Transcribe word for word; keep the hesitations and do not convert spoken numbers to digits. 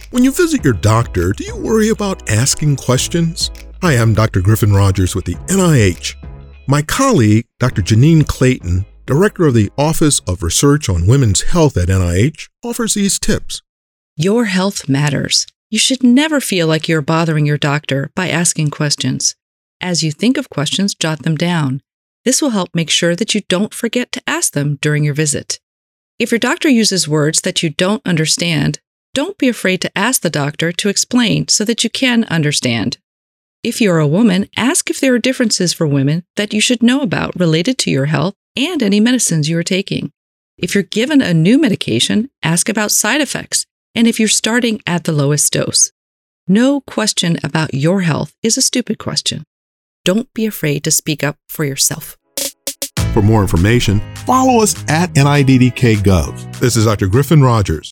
When you visit your doctor, do you worry about asking questions? Hi, I'm Doctor Griffin Rogers with the N I H. My colleague, Doctor Janine Clayton, Director of the Office of Research on Women's Health at N I H, offers these tips. Your health matters. You should never feel like you're bothering your doctor by asking questions. As you think of questions, jot them down. This will help make sure that you don't forget to ask them during your visit. If your doctor uses words that you don't understand, don't be afraid to ask the doctor to explain so that you can understand. If you're a woman, ask if there are differences for women that you should know about related to your health and any medicines you are taking. If you're given a new medication, ask about side effects and if you're starting at the lowest dose. No question about your health is a stupid question. Don't be afraid to speak up for yourself. For more information, follow us at N I D D K Gov. This is Doctor Griffin Rogers.